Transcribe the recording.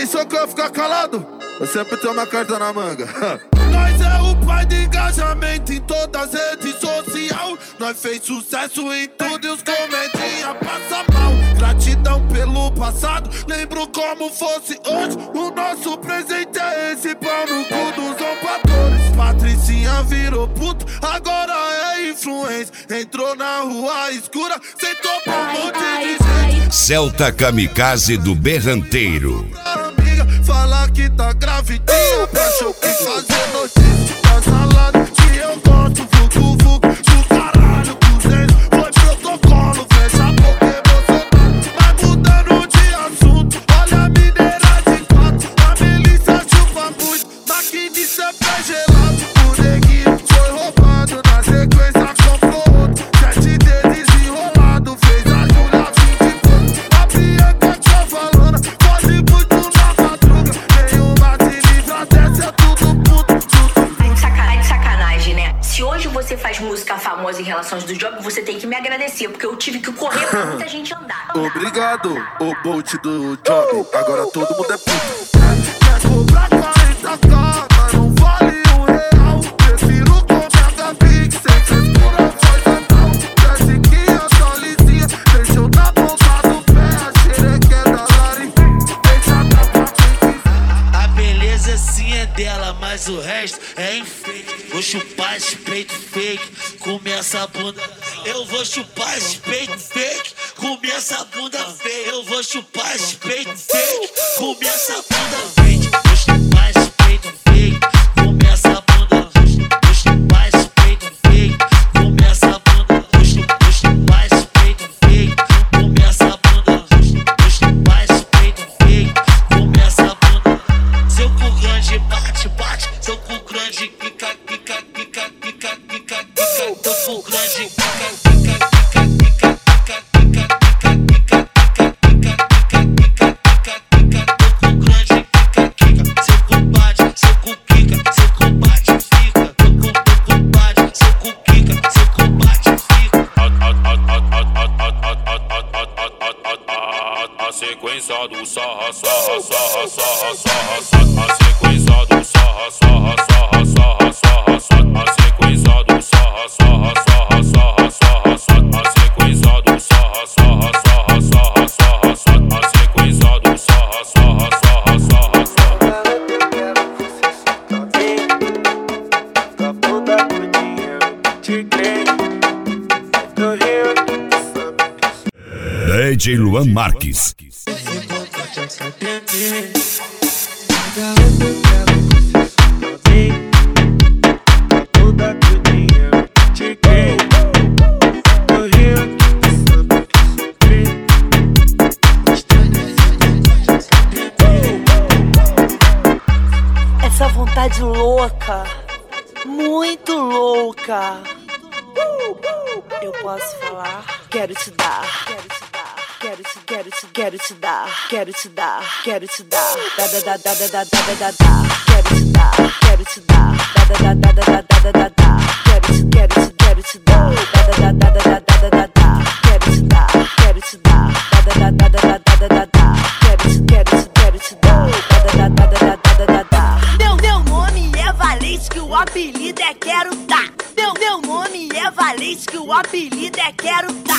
pensou que eu ia ficar calado? Eu sempre tenho uma carta na manga. Nós é o pai de engajamento em todas as redes sociais. Nós fez sucesso em tudo e os comentinhos passam mal. Gratidão pelo passado, lembro como fosse hoje. O nosso presente é esse, pau no cu dos zombadores. Patricinha virou puto, agora é influência. Entrou na rua escura, sentou pra um monte de gente. Celta Kamikaze do Berranteiro. Amiga, fala que tá gravidinha, pra show que fazer notícia. Tá salada, que eu gosto, vucu vucu do caralho, cruzeiro. Foi protocolo, fecha a boca emocionado. Vai mudando de assunto, olha a mineira de quatro. A milícia chupa muito, daqui de sempre é gelado. O neguinho foi roubado, na sequência comprou outro. 7 dedos enrolado, fez a Júlia 20 pontos. A Bianca que tá falando, pode muito na madruga. Nenhuma se livra dessa, é tudo puto. De sacanagem, né? Se hoje você faz música famosa em relações do job, você tem que me agradecer, porque eu tive que correr pra muita gente andar. Obrigado, o Bolt do job. Agora todo mundo é puto. Quer cobrar 40k, mas não vale R$1. Prefiro comer a Gabi, que sem frescura faz anal. Desce que a sua lisinha deixou na ponta do pé. A xereca é da Lari, deixa a pra quem quiser. A beleza sim é dela, mas o resto é enfeite. Vou chupar esse peito fake, comer essa bunda. Eu vou chupar esse peito fake, comer essa bunda feia. Eu vou chupar esse peito fake, comer essa bunda fake. Vou chupar esse peito fake, comer essa bunda. Vou chupar esse peito fake, comer essa bunda. Vou chupar esse peito fake, comer essa bunda. Vou chupar esse peito fake, comer essa bunda. Seu cu grande bate, bate. Seu cu grande pica, pica, pica, pica, pica, pica. Seu cu grande pica, pica, pica, pica, pica, pica, pica, pica, pica, pica, pica, pica. Seu cu grande pica, pica. Seu cu bate, seu cu pica, seu cu bate, fica. Seu cu bate, seu cu pica, seu cu bate, fica. A sequência do sarra, sarra, sarra, sarra, sarra, sarra. A sequência do sarra, sarra, sarra, sarra, sarra, sarra. A sequência do sarra, sarra, sarra, sarra, sarra, sarra. A sequência do sarra, sarra, sarra, sarra, sarra, sarra. A sequência do sarra, sarra, sarra, sarra, sarra. DJ Luan Marques. Essa vontade louca, muito louca. Eu posso falar? Quero te dar, quero te dar, quero te, quero te, quero te dar, quero te dar, quero te dar, da da da da da da da da da, quero te dar, quero te dar, da da da da da da da da, quero te, quero te, quero te dar, da da da da da da da da, quero te dar, quero te dar, da da da da da da da da, quero te, quero te, quero te dar, da da da da da da da. Meu nome é Valente, que o apelido é Quero Dar. Meu nome é Valente, que o apelido é Quero Dar.